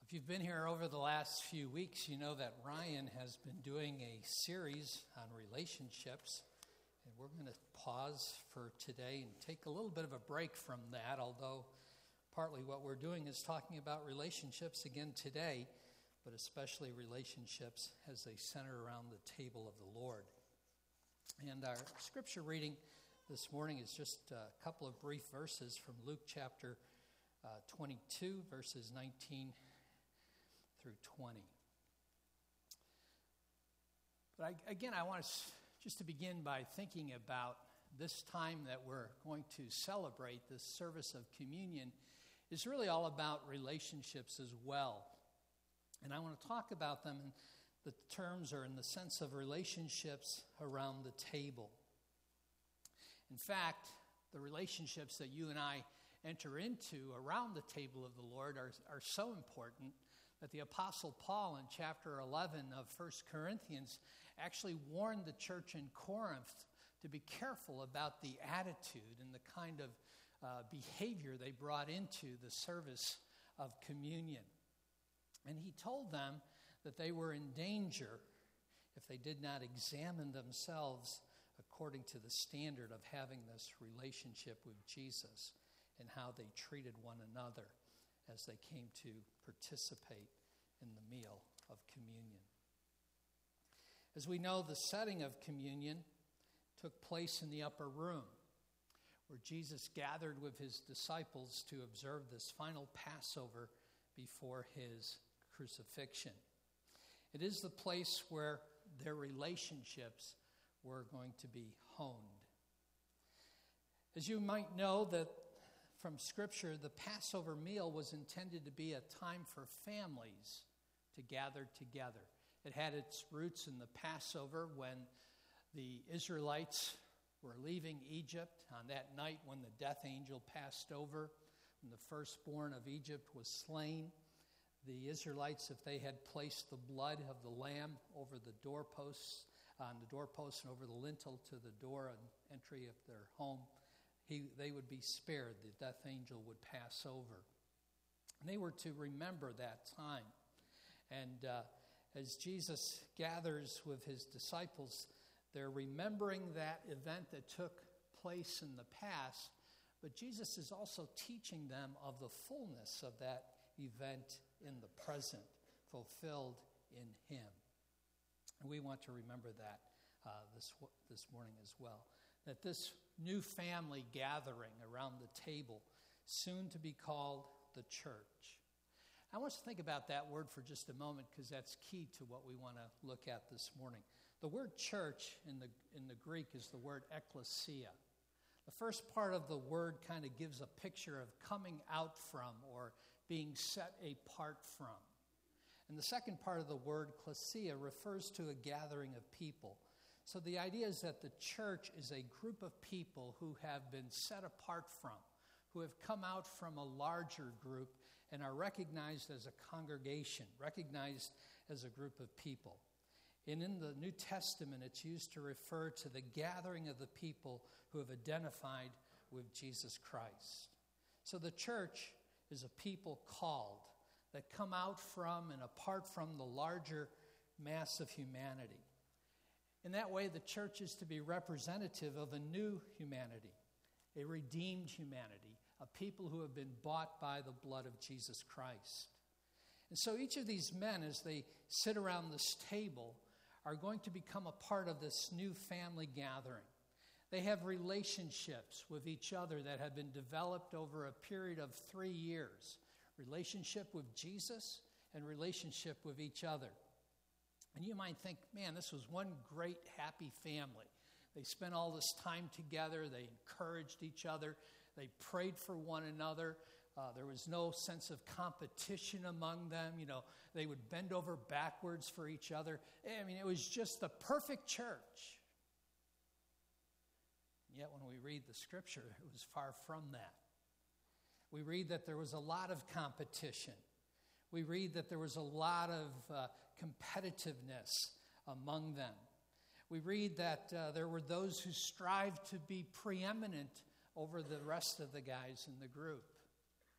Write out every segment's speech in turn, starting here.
If you've been here over the last few weeks, you know that Ryan has been doing a series on relationships, and we're going to pause for today and take a little bit of a break from that, although partly what we're doing is talking about relationships again today, but especially relationships as they center around the table of the Lord. And our scripture reading this morning is just a couple of brief verses from Luke chapter 22, verses 19 through 20. But I want us just to begin by thinking about this time that we're going to celebrate, this service of communion, is really all about relationships as well. And I want to talk about them in the terms or in the sense of relationships around the table. In fact, the relationships that you and I enter into around the table of the Lord are so important that the Apostle Paul in chapter 11 of 1 Corinthians actually warned the church in Corinth to be careful about the attitude and the kind of behavior they brought into the service of communion. And he told them that they were in danger if they did not examine themselves according to the standard of having this relationship with Jesus and how they treated one another as they came to participate in the meal of communion. As we know, the setting of communion took place in the upper room, where Jesus gathered with his disciples to observe this final Passover before his crucifixion. It is the place where their relationships were going to be honed. As you might know, that from Scripture, the Passover meal was intended to be a time for families to gather together. It had its roots in the Passover when the Israelites were leaving Egypt on that night when the death angel passed over, when the firstborn of Egypt was slain. The Israelites, if they had placed the blood of the lamb over the doorposts, on the doorposts and over the lintel to the door and entry of their home, they would be spared. The death angel would pass over. And they were to remember that time. And as Jesus gathers with his disciples, they're remembering that event that took place in the past, but Jesus is also teaching them of the fullness of that event in the present, fulfilled in him. And we want to remember that this morning as well. That this new family gathering around the table, soon to be called the church. I want us to think about that word for just a moment, because that's key to what we want to look at this morning. The word church in the Greek is the word ekklesia. The first part of the word kind of gives a picture of coming out from or being set apart from. And the second part of the word, klesia, refers to a gathering of people. So the idea is that the church is a group of people who have been set apart from, who have come out from a larger group and are recognized as a congregation, recognized as a group of people. And in the New Testament, it's used to refer to the gathering of the people who have identified with Jesus Christ. So the church is a people called that come out from and apart from the larger mass of humanity. In that way, the church is to be representative of a new humanity, a redeemed humanity, a people who have been bought by the blood of Jesus Christ. And so each of these men, as they sit around this table, are going to become a part of this new family gathering. They have relationships with each other that have been developed over a period of 3 years. Relationship with Jesus and relationship with each other. And you might think, man, this was one great, happy family. They spent all this time together. They encouraged each other. They prayed for one another. There was no sense of competition among them. You know, they would bend over backwards for each other. I mean, it was just the perfect church. Yet when we read the scripture, it was far from that. We read that there was a lot of competition. We read that there was a lot of competitiveness among them. We read that there were those who strived to be preeminent over the rest of the guys in the group.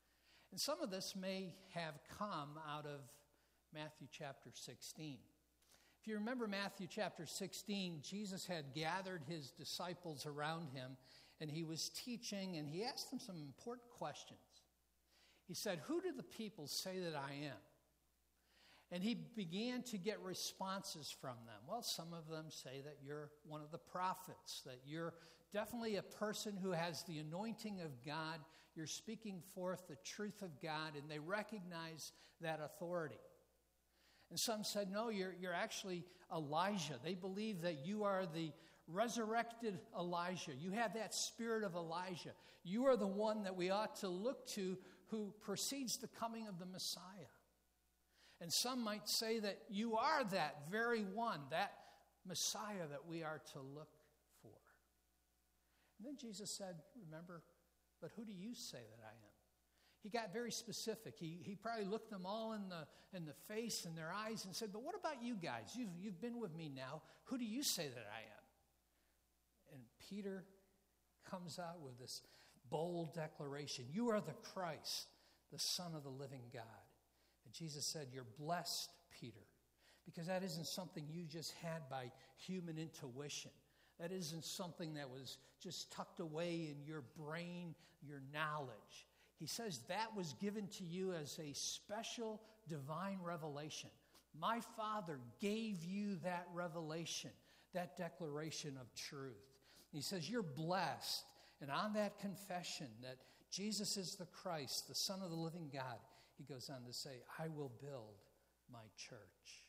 And some of this may have come out of Matthew chapter 16. If you remember Matthew chapter 16, Jesus had gathered his disciples around him, and he was teaching, and he asked them some important questions. He said, "Who do the people say that I am?" And he began to get responses from them. Well, some of them say that you're one of the prophets, that you're definitely a person who has the anointing of God. You're speaking forth the truth of God, and they recognize that authority. And some said, no, you're actually Elijah. They believe that you are the resurrected Elijah. You have that spirit of Elijah. You are the one that we ought to look to who precedes the coming of the Messiah. And some might say that you are that very one, that Messiah that we are to look for. And then Jesus said, remember, but who do you say that I am? He got very specific. He probably looked them all in the face and their eyes and said, but what about you guys? You've been with me now. Who do you say that I am? And Peter comes out with this bold declaration. You are the Christ, the Son of the living God. And Jesus said, you're blessed, Peter, because that isn't something you just had by human intuition. That isn't something that was just tucked away in your brain, your knowledge. He says that was given to you as a special divine revelation. My Father gave you that revelation, that declaration of truth. He says you're blessed. And on that confession that Jesus is the Christ, the Son of the living God, he goes on to say, I will build my church.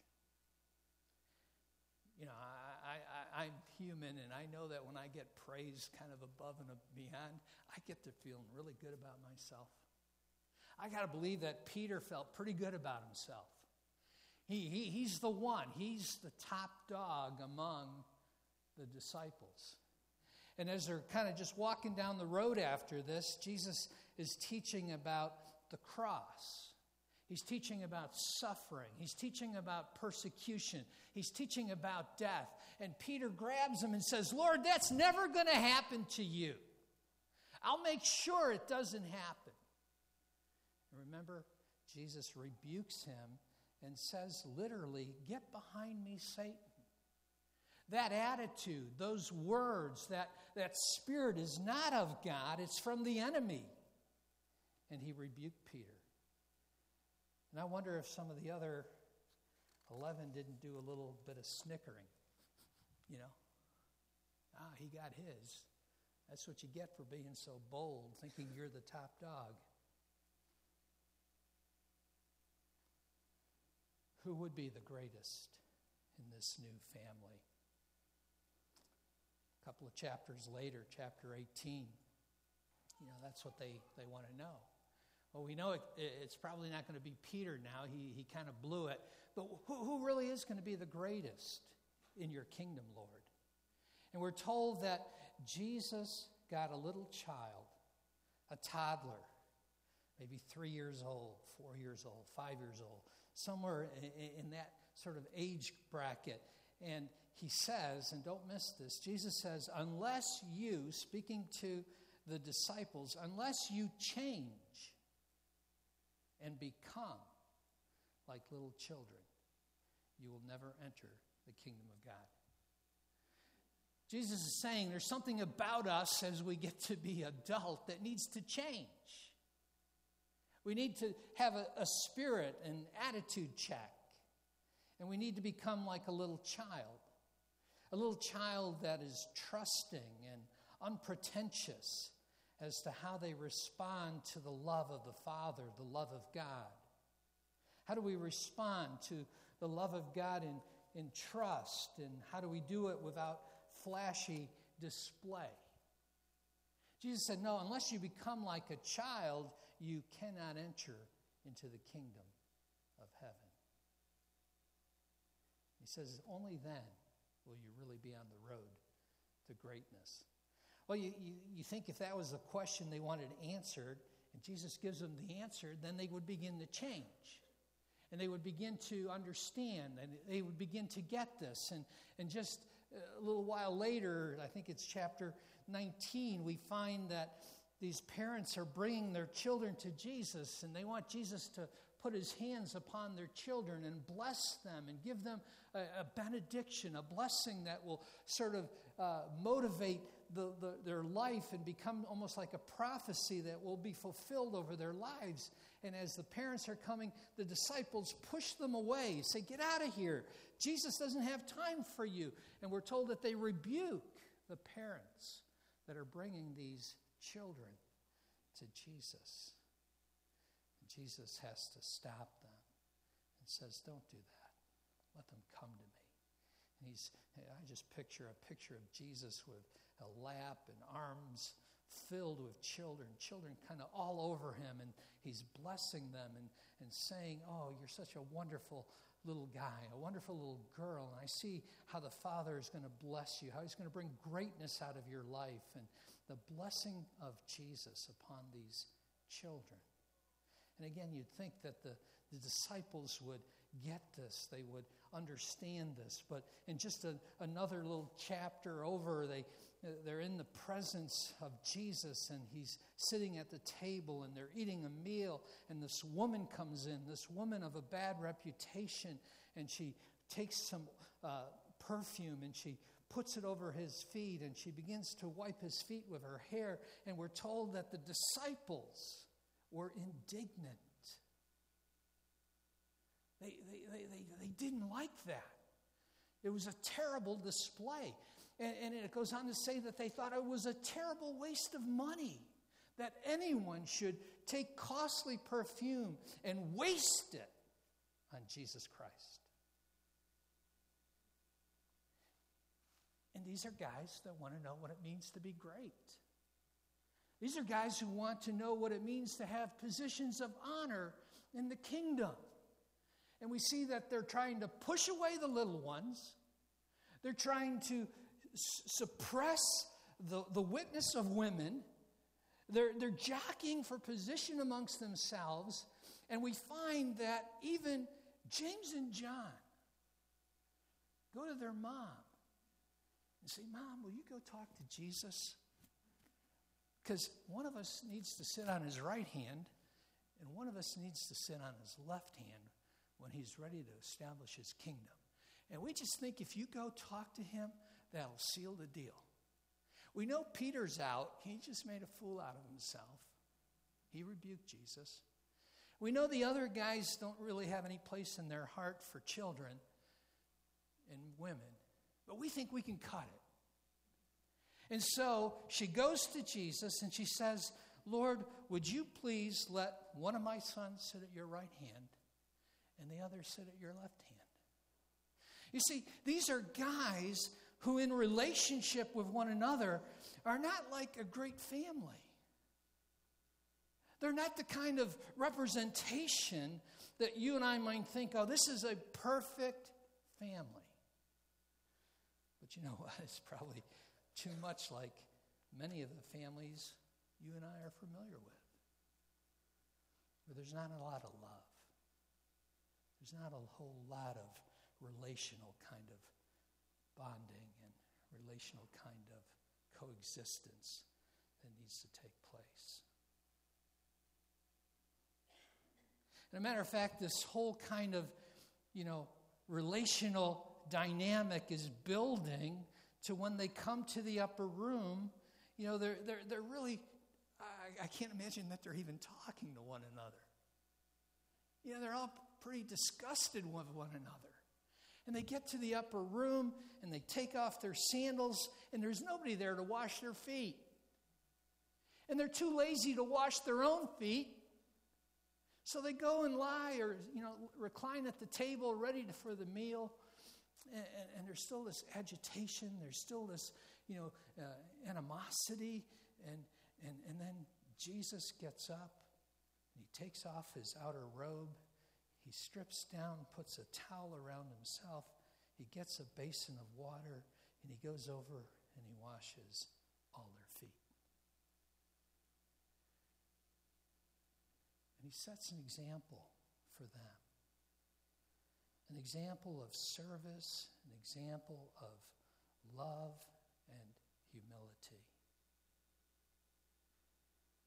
You know, I'm human, and I know that when I get praised kind of above and beyond, I get to feeling really good about myself. I got to believe that Peter felt pretty good about himself. He's the one. He's the top dog among the disciples. And as they're kind of just walking down the road after this, Jesus is teaching about the cross. He's teaching about suffering. He's teaching about persecution. He's teaching about death. And Peter grabs him and says, Lord, that's never going to happen to you. I'll make sure it doesn't happen. And remember, Jesus rebukes him and says literally, get behind me, Satan. That attitude, those words, that spirit is not of God, it's from the enemy. And he rebuked Peter. And I wonder if some of the other 11 didn't do a little bit of snickering. You know? He got his. That's what you get for being so bold, thinking you're the top dog. Who would be the greatest in this new family? A couple of chapters later, chapter 18, that's what they want to know. Well, we know it's probably not going to be Peter now. He kind of blew it. But who really is going to be the greatest in your kingdom, Lord? And we're told that Jesus got a little child, a toddler, maybe 3 years old, 4 years old, 5 years old, somewhere in that sort of age bracket. And he says, and don't miss this, Jesus says, unless you, speaking to the disciples, unless you change and become like little children, you will never enter the kingdom of God. Jesus is saying there's something about us as we get to be adult that needs to change. We need to have a spirit and attitude check. And we need to become like a little child that is trusting and unpretentious as to how they respond to the love of the Father, the love of God. How do we respond to the love of God in trust, and how do we do it without flashy display? Jesus said, no, unless you become like a child, you cannot enter into the kingdom of heaven. He says, only then will you really be on the road to greatness. Well, you think if that was the question they wanted answered, and Jesus gives them the answer, then they would begin to change. And they would begin to understand, and they would begin to get this. And just a little while later, I think it's chapter 19, we find that these parents are bringing their children to Jesus, and they want Jesus to put his hands upon their children and bless them and give them a benediction, a blessing that will sort of motivate their life and become almost like a prophecy that will be fulfilled over their lives. And as the parents are coming, the disciples push them away, say, "Get out of here. Jesus doesn't have time for you." And we're told that they rebuke the parents that are bringing these children to Jesus. And Jesus has to stop them and says, "Don't do that. Let them come to me." And I just picture of Jesus with a lap and arms filled with children kind of all over him, and he's blessing them and saying, "Oh, you're such a wonderful little guy, a wonderful little girl, and I see how the Father is going to bless you, how he's going to bring greatness out of your life," and the blessing of Jesus upon these children. And again, you'd think that the disciples would get this, they would understand this, but in just another little chapter over, they're in the presence of Jesus, and he's sitting at the table, and they're eating a meal, and this woman comes in, this woman of a bad reputation, and she takes some perfume, and she puts it over his feet, and she begins to wipe his feet with her hair, and we're told that the disciples were indignant. They didn't like that. It was a terrible display. And it goes on to say that they thought it was a terrible waste of money, that anyone should take costly perfume and waste it on Jesus Christ. And these are guys that want to know what it means to be great. These are guys who want to know what it means to have positions of honor in the kingdom. And we see that they're trying to push away the little ones. They're trying to suppress the witness of women. They're jockeying for position amongst themselves. And we find that even James and John go to their mom and say, "Mom, will you go talk to Jesus? Because one of us needs to sit on his right hand, and one of us needs to sit on his left hand when he's ready to establish his kingdom." And we just think if you go talk to him, that'll seal the deal. We know Peter's out. He just made a fool out of himself. He rebuked Jesus. We know the other guys don't really have any place in their heart for children and women. But we think we can cut it. And so she goes to Jesus and she says, "Lord, would you please let one of my sons sit at your right hand and the other sit at your left hand?" You see, these are guys who in relationship with one another are not like a great family. They're not the kind of representation that you and I might think, "Oh, this is a perfect family." But you know what? It's probably too much like many of the families you and I are familiar with, where there's not a lot of love. There's not a whole lot of relational kind of bonding and relational kind of coexistence that needs to take place. And a matter of fact, this whole kind of, relational dynamic is building to when they come to the upper room, they're really, I can't imagine that they're even talking to one another. They're all pretty disgusted with one another. And they get to the upper room and they take off their sandals and there's nobody there to wash their feet. And they're too lazy to wash their own feet. So they go and lie or, recline at the table ready for the meal. And there's still this agitation. There's still this, animosity. And then Jesus gets up and he takes off his outer robe. He strips down, puts a towel around himself. He gets a basin of water and he goes over and he washes all their feet. And he sets an example for them. An example of service, an example of love and humility.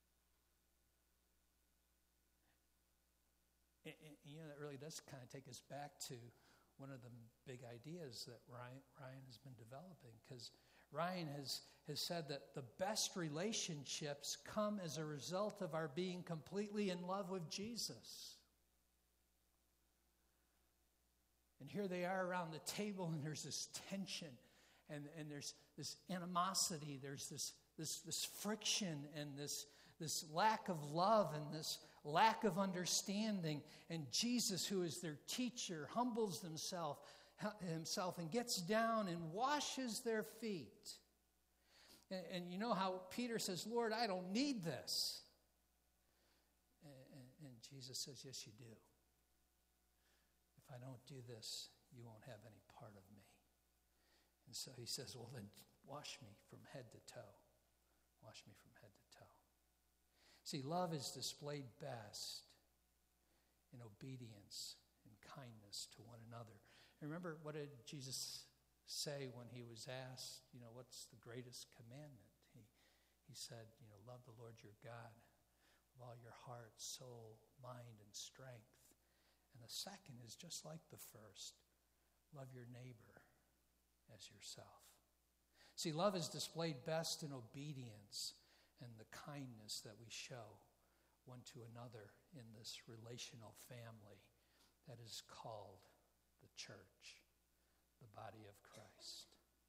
that really does kind of take us back to one of the big ideas that Ryan has been developing, because Ryan has said that the best relationships come as a result of our being completely in love with Jesus. And here they are around the table, and there's this tension, and there's this animosity, there's this friction, and this lack of love, and this lack of understanding. And Jesus, who is their teacher, humbles himself and gets down and washes their feet. And you know how Peter says, Lord, I don't need this. And Jesus says, yes, you do. If I don't do this, you won't have any part of me. And so he says, well, then wash me from head to toe. Wash me from head to toe. See, love is displayed best in obedience and kindness to one another. And remember, what did Jesus say when he was asked, what's the greatest commandment? He said, love the Lord your God with all your heart, soul, mind, and strength. And the second is just like the first. Love your neighbor as yourself. See, love is displayed best in obedience and the kindness that we show one to another in this relational family that is called the church, the body of Christ.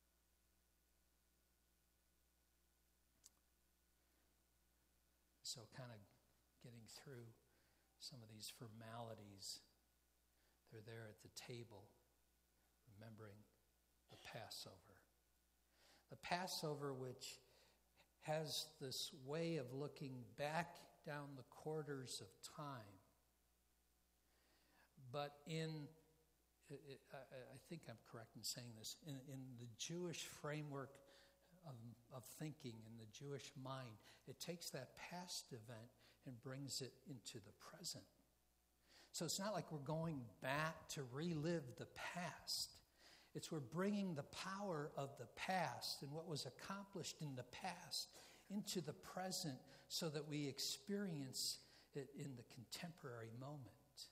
So kind of getting through some of these formalities, they're there at the table, remembering the Passover. The Passover, which has this way of looking back down the quarters of time. But I think I'm correct in saying this, in the Jewish framework of thinking, in the Jewish mind, it takes that past event and brings it into the present. So it's not like we're going back to relive the past. It's we're bringing the power of the past and what was accomplished in the past into the present so that we experience it in the contemporary moment.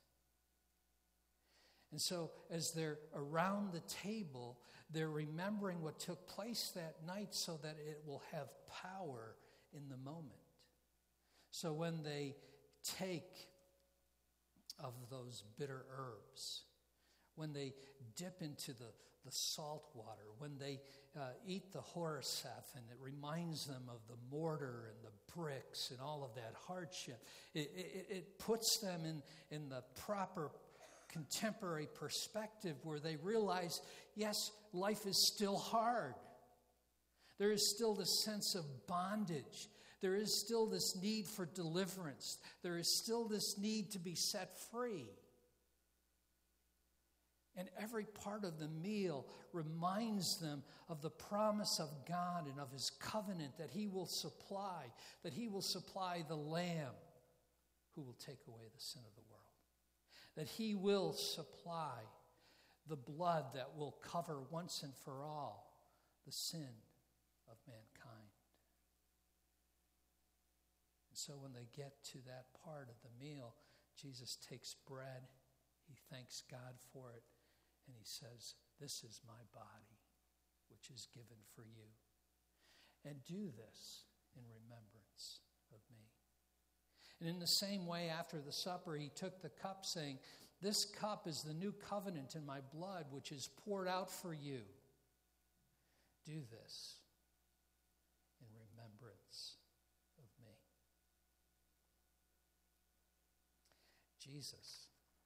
And so as they're around the table, they're remembering what took place that night so that it will have power in the moment. So when they take of those bitter herbs, when they dip into the salt water, when they eat the horsef, and it reminds them of the mortar and the bricks and all of that hardship, it puts them in the proper contemporary perspective where they realize, yes, life is still hard. There is still this sense of bondage. There is still this need for deliverance. There is still this need to be set free. And every part of the meal reminds them of the promise of God and of his covenant that he will supply the Lamb who will take away the sin of the world. That he will supply the blood that will cover once and for all the sin of mankind. And so when they get to that part of the meal, Jesus takes bread, he thanks God for it, and he says, "This is my body, which is given for you. And do this in remembrance of me." And in the same way, after the supper, he took the cup, saying, "This cup is the new covenant in my blood, which is poured out for you. Do this in remembrance of me." Jesus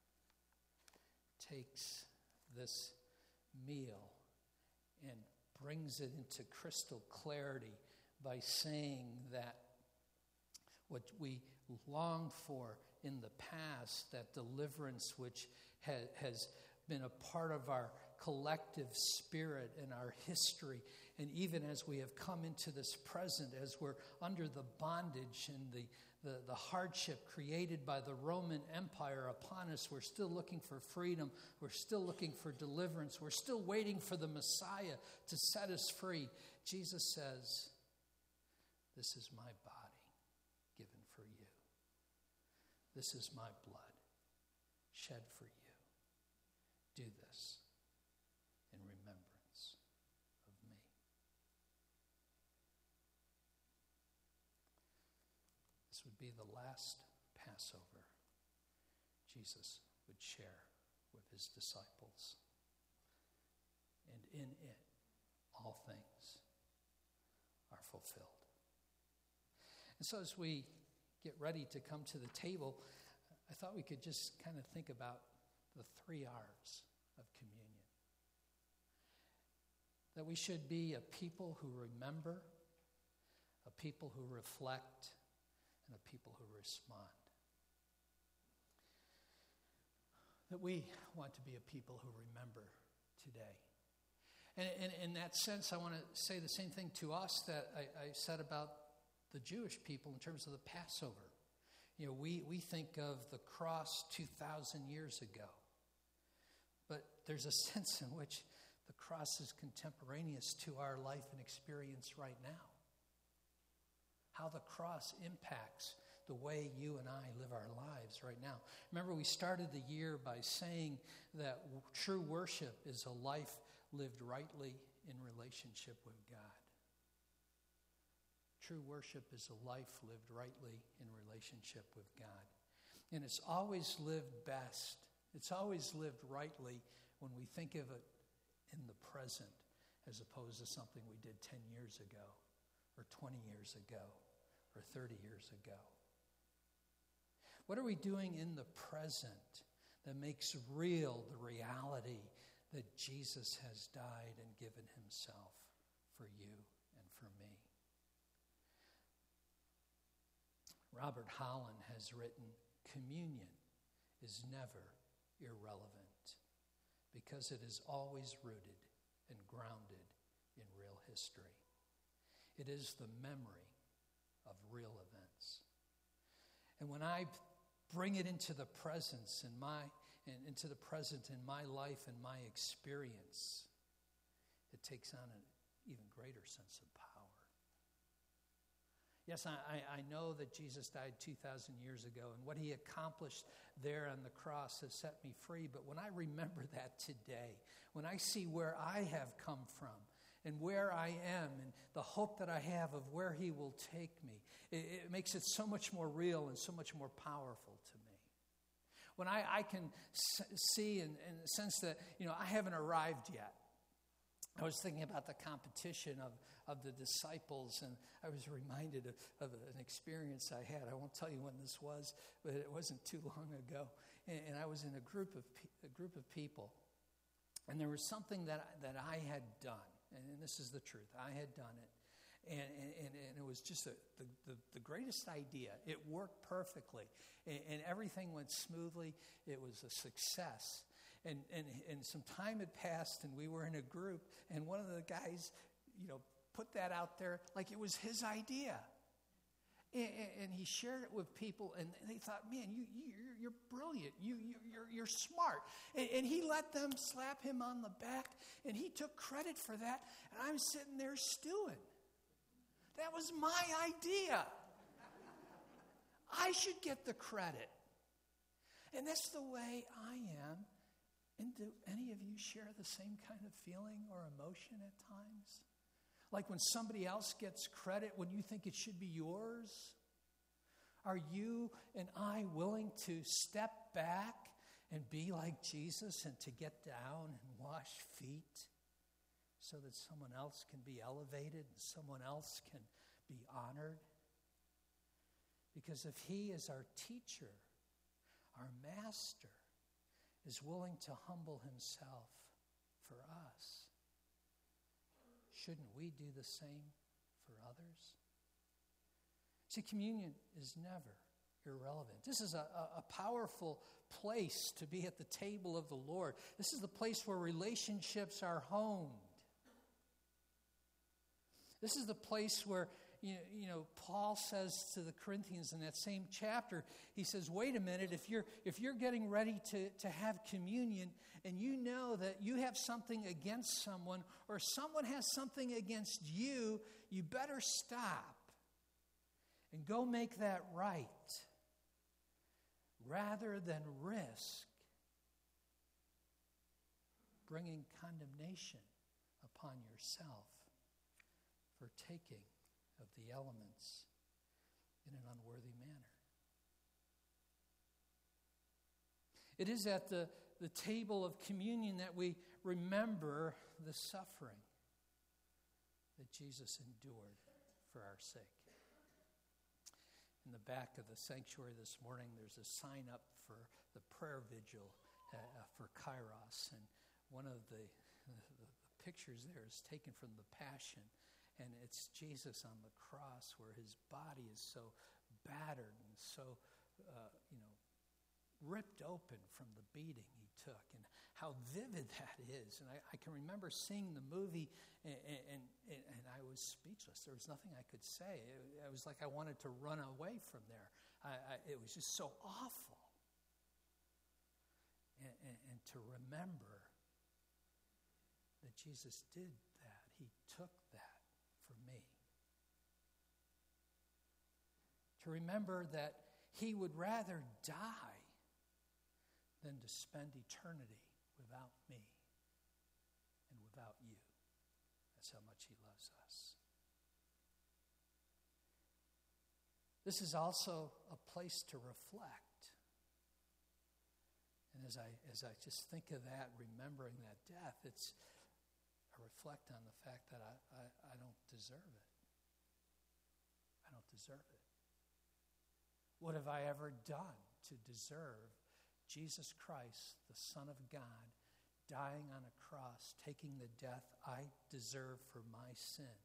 takes this meal and brings it into crystal clarity by saying that what we longed for in the past, that deliverance which has been a part of our collective spirit and our history, and even as we have come into this present, as we're under the bondage and the hardship created by the Roman Empire upon us, we're still looking for freedom, we're still looking for deliverance, we're still waiting for the Messiah to set us free. Jesus says, "This is my body given for you. This is my blood shed for you. Do this in remembrance of me. This would be the last Passover Jesus would share with his disciples. And in it, all things are fulfilled. And so as we get ready to come to the table, I thought we could just kind of think about the 3 R's of communion. That we should be a people who remember, a people who reflect, and a people who respond. That we want to be a people who remember today. And in that sense, I want to say the same thing to us that I said about the Jewish people in terms of the Passover. You know, we think of the cross 2,000 years ago. But there's a sense in which the cross is contemporaneous to our life and experience right now. How the cross impacts the way you and I live our lives right now. Remember, we started the year by saying that true worship is a life lived rightly in relationship with God. True worship is a life lived rightly in relationship with God. And it's always lived best. It's always lived rightly when we think of it in the present as opposed to something we did 10 years ago or 20 years ago or 30 years ago. What are we doing in the present that makes real the reality that Jesus has died and given himself for you and for me? Robert Holland has written, "Communion is never irrelevant because it is always rooted and grounded in real history. It is the memory of real events." And when I bring it into the presence into the present in my life and my experience, it takes on an even greater sense of power. Yes, I know that Jesus died 2,000 years ago, and what he accomplished there on the cross has set me free. But when I remember that today, when I see where I have come from and where I am and the hope that I have of where he will take me, it makes it so much more real and so much more powerful to me. When I can see and sense that, I haven't arrived yet. I was thinking about the competition of the disciples, and I was reminded of an experience I had. I won't tell you when this was, but it wasn't too long ago. And I was in a group of people, and there was something that I had done, and this is the truth. I had done it, and it was just the greatest idea. It worked perfectly, and everything went smoothly. It was a success. And some time had passed, and we were in a group, and one of the guys, put that out there like it was his idea. And he shared it with people, and they thought, man, you're brilliant. You're smart. And he let them slap him on the back, and he took credit for that, and I'm sitting there stewing. That was my idea. I should get the credit. And that's the way I am. And do any of you share the same kind of feeling or emotion at times? Like when somebody else gets credit when you think it should be yours? Are you and I willing to step back and be like Jesus and to get down and wash feet so that someone else can be elevated and someone else can be honored? Because if he is our teacher, our master, is willing to humble himself for us, shouldn't we do the same for others? See, communion is never irrelevant. This is a powerful place to be at the table of the Lord. This is the place where relationships are honed. This is the place where Paul says to the Corinthians in that same chapter, he says, wait a minute, if you're getting ready to have communion and you know that you have something against someone or someone has something against you, you better stop and go make that right rather than risk bringing condemnation upon yourself for taking of the elements in an unworthy manner. It is at the table of communion that we remember the suffering that Jesus endured for our sake. In the back of the sanctuary this morning, there's a sign up for the prayer vigil for Kairos. And one of the pictures there is taken from the Passion. And it's Jesus on the cross where his body is so battered and so, ripped open from the beating he took. And how vivid that is. And I can remember seeing the movie and I was speechless. There was nothing I could say. It was like I wanted to run away from there. It was just so awful. And to remember that Jesus did that. He took that for me. To remember that he would rather die than to spend eternity without me and without you. That's how much he loves us. This is also a place to reflect. And as I just think of that, remembering that death, I reflect on the fact that I don't deserve it. I don't deserve it. What have I ever done to deserve Jesus Christ, the Son of God, dying on a cross, taking the death I deserve for my sin?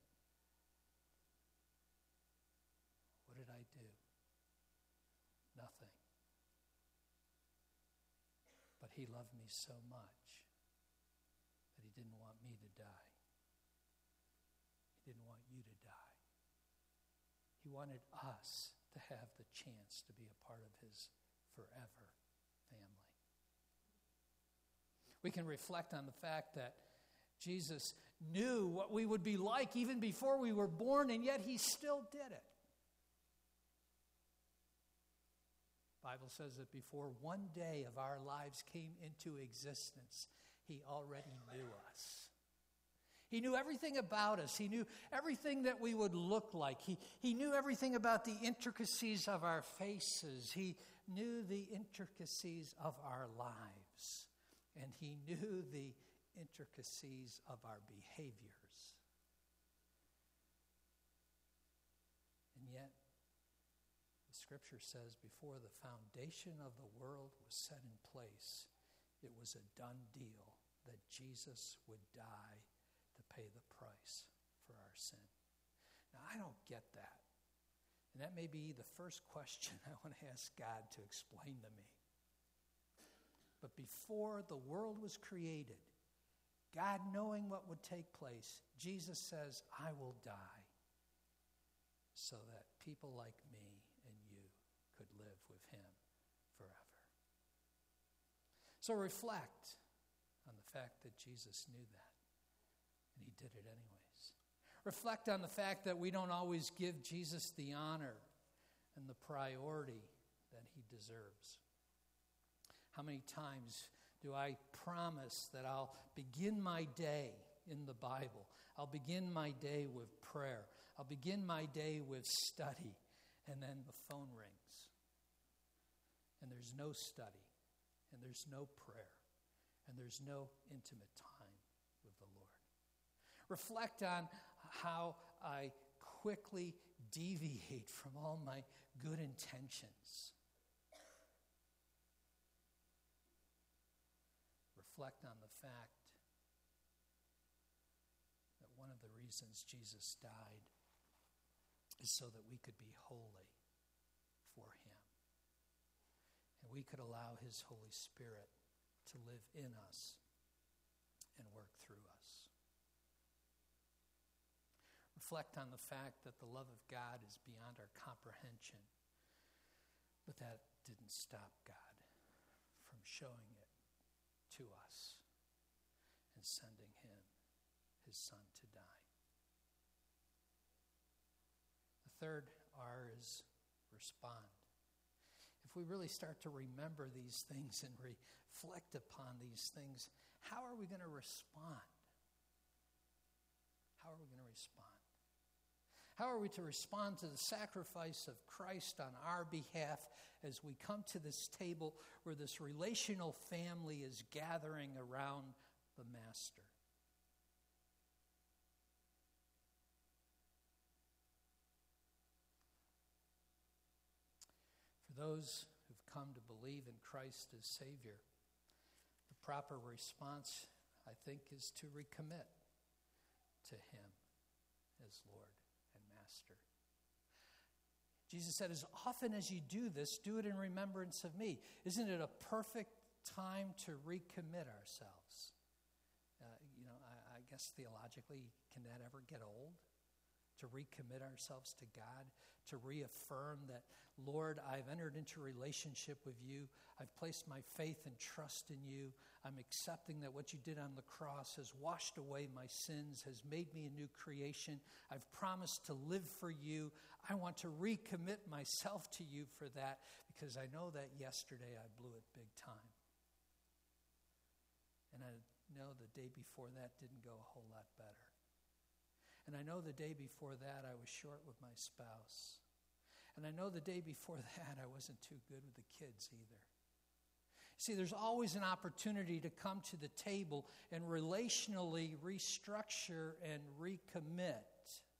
What did I do? Nothing. But he loved me so much that he didn't want me to die. He didn't want you to die. He wanted us to have the chance to be a part of his forever family. We can reflect on the fact that Jesus knew what we would be like even before we were born, and yet he still did it. The Bible says that before one day of our lives came into existence, he already knew us. He knew everything about us. He knew everything that we would look like. He knew everything about the intricacies of our faces. He knew the intricacies of our lives. And he knew the intricacies of our behaviors. And yet, the scripture says before the foundation of the world was set in place, it was a done deal that Jesus would die to pay the price for our sin. Now, I don't get that. And that may be the first question I want to ask God to explain to me. But before the world was created, God knowing what would take place, Jesus says, I will die so that people like me and you could live with him forever. So reflect on the fact that Jesus knew that, and he did it anyways. Reflect on the fact that we don't always give Jesus the honor and the priority that he deserves. How many times do I promise that I'll begin my day in the Bible? I'll begin my day with prayer. I'll begin my day with study. And then the phone rings. And there's no study. And there's no prayer. And there's no intimate time with the Lord. Reflect on how I quickly deviate from all my good intentions. Reflect on the fact that one of the reasons Jesus died is so that we could be holy for him. And we could allow his Holy Spirit to live in us and work through us. Reflect on the fact that the love of God is beyond our comprehension, but that didn't stop God from showing it to us and sending him, his son, to die. The third R is respond. If we really start to remember these things and reflect upon these things, how are we going to respond? How are we going to respond? How are we to respond to the sacrifice of Christ on our behalf as we come to this table where this relational family is gathering around the Master? For those who've come to believe in Christ as Savior, the proper response, I think, is to recommit to Him as Lord and Master. Jesus said, as often as you do this, do it in remembrance of me. Isn't it a perfect time to recommit ourselves? I guess theologically, can that ever get old? To recommit ourselves to God, to reaffirm that, Lord, I've entered into a relationship with you. I've placed my faith and trust in you. I'm accepting that what you did on the cross has washed away my sins, has made me a new creation. I've promised to live for you. I want to recommit myself to you for that because I know that yesterday I blew it big time. And I know the day before that didn't go a whole lot better. And I know the day before that I was short with my spouse. And I know the day before that I wasn't too good with the kids either. See, there's always an opportunity to come to the table and relationally restructure and recommit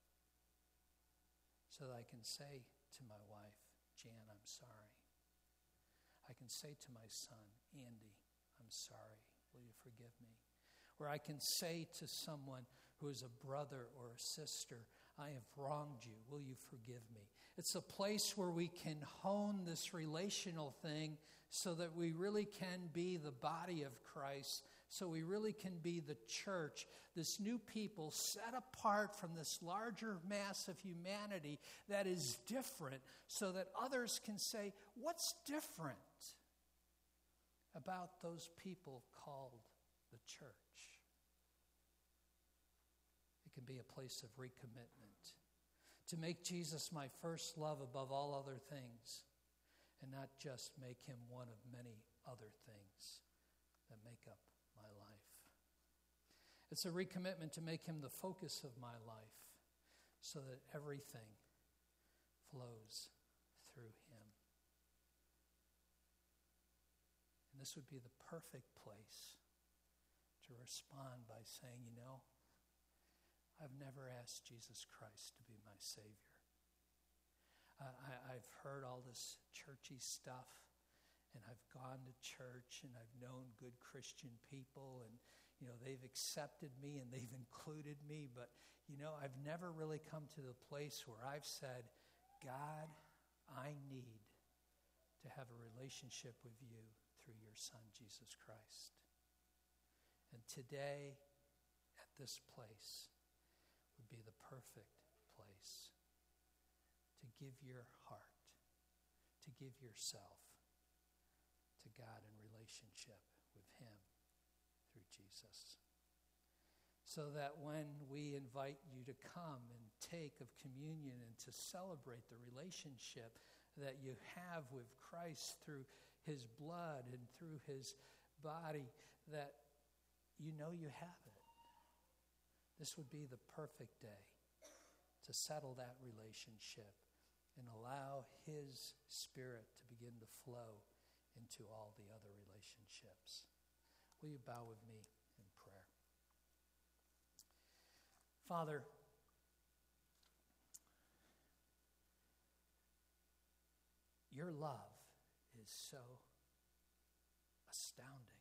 so that I can say to my wife, Jan, I'm sorry. I can say to my son, Andy, I'm sorry. Will you forgive me? Or I can say to someone who is a brother or a sister, I have wronged you. Will you forgive me? It's a place where we can hone this relational thing so that we really can be the body of Christ, so we really can be the church, this new people set apart from this larger mass of humanity that is different, so that others can say, what's different about those people called the church? It can be a place of recommitment, to make Jesus my first love above all other things, and not just make him one of many other things that make up my life. It's a recommitment to make him the focus of my life so that everything flows through him. And this would be the perfect place to respond by saying, I've never asked Jesus Christ to be my Savior. I've heard all this churchy stuff, and I've gone to church, and I've known good Christian people, and, they've accepted me, and they've included me, but, I've never really come to the place where I've said, God, I need to have a relationship with you through your Son, Jesus Christ. And today, at this place, would be the perfect place to give your heart, to give yourself to God in relationship with him through Jesus. So that when we invite you to come and take of communion and to celebrate the relationship that you have with Christ through his blood and through his body, that you know you have it. This would be the perfect day to settle that relationship and allow his Spirit to begin to flow into all the other relationships. Will you bow with me in prayer? Father, your love is so astounding.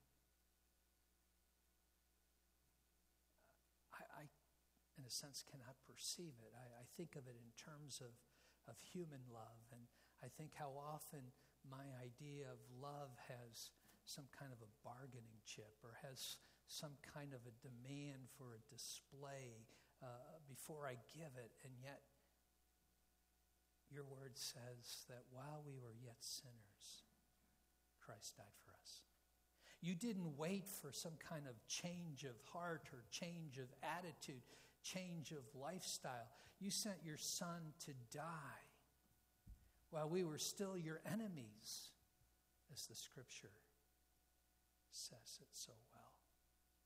I in a sense, cannot perceive it. I think of it in terms of human love, and I think how often my idea of love has some kind of a bargaining chip or has some kind of a demand for a display before I give it, and yet your word says that while we were yet sinners, Christ died for us. You didn't wait for some kind of change of heart or change of attitude, change of lifestyle. You sent your Son to die while we were still your enemies, as the Scripture says it so well.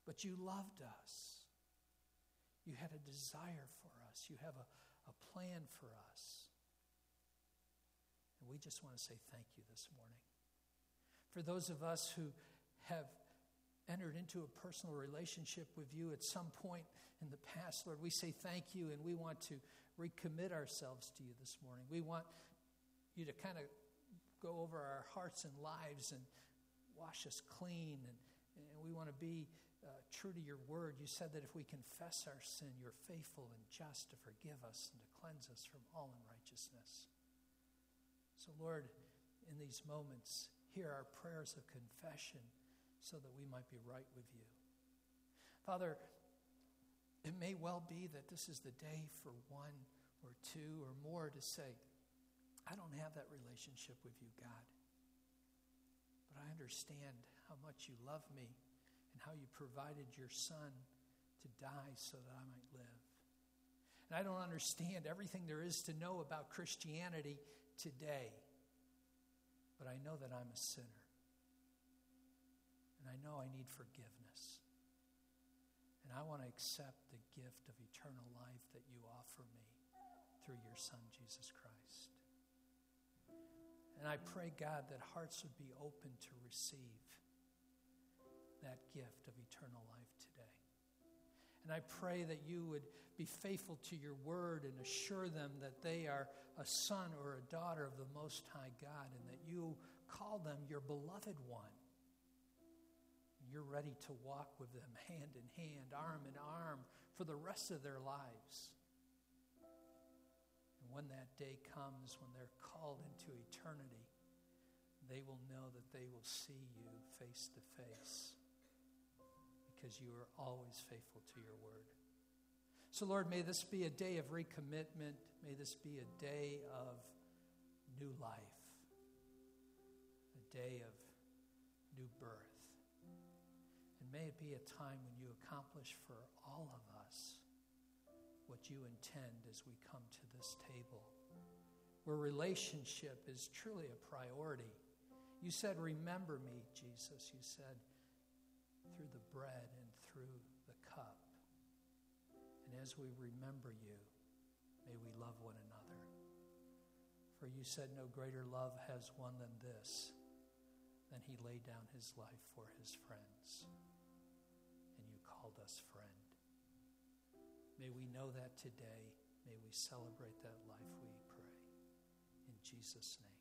but you loved us. You had a desire for us. You have a plan for us. And we just want to say thank you this morning. For those of us who have entered into a personal relationship with you at some point in the past, Lord, we say thank you, and we want to recommit ourselves to you this morning. We want you to kind of go over our hearts and lives and wash us clean, and we want to be true to your word. You said that if we confess our sin, you're faithful and just to forgive us and to cleanse us from all unrighteousness. So, Lord, in these moments, hear our prayers of confession so that we might be right with you. Father, it may well be that this is the day for one or two or more to say, I don't have that relationship with you, God. But I understand how much you love me and how you provided your Son to die so that I might live. And I don't understand everything there is to know about Christianity today, but I know that I'm a sinner. And I know I need forgiveness. And I want to accept the gift of eternal life that you offer me through your Son, Jesus Christ. And I pray, God, that hearts would be open to receive that gift of eternal life today. And I pray that you would be faithful to your word and assure them that they are a son or a daughter of the Most High God, and that you call them your beloved one. And you're ready to walk with them hand in hand, arm in arm, for the rest of their lives. And when that day comes, when they're called into eternity, they will know that they will see you face to face, because you are always faithful to your word. So, Lord, may this be a day of recommitment. May this be a day of new life, a day of new birth. And may it be a time when you accomplish for all of us what you intend as we come to this table, where relationship is truly a priority. You said, remember me, Jesus. You said, through the bread and through the cup. And as we remember you, may we love one another. For you said no greater love has one than this, than he laid down his life for his friends. And you called us friend. May we know that today. May we celebrate that life, we pray. In Jesus' name.